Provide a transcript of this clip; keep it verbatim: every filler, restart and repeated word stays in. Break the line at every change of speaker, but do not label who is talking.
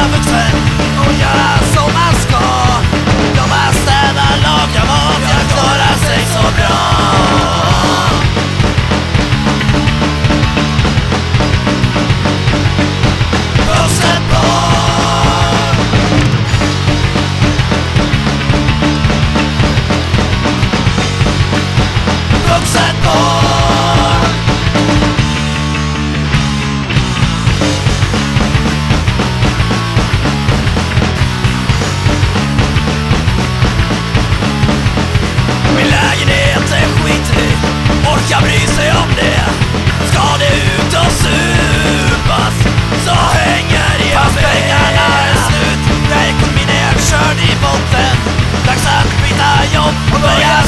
vuxen och göra som man ska. Jobba, städa, laga mat, jag klarar sig så bra. Vuxet barn. Vuxet barn. Min lägenhet är skitig, orkar bry sig om det. Ska det ut och supas så hänger jag fast med. Pengarna är slut, när ekonomin är körd i botten. Dags att byta jobb och börja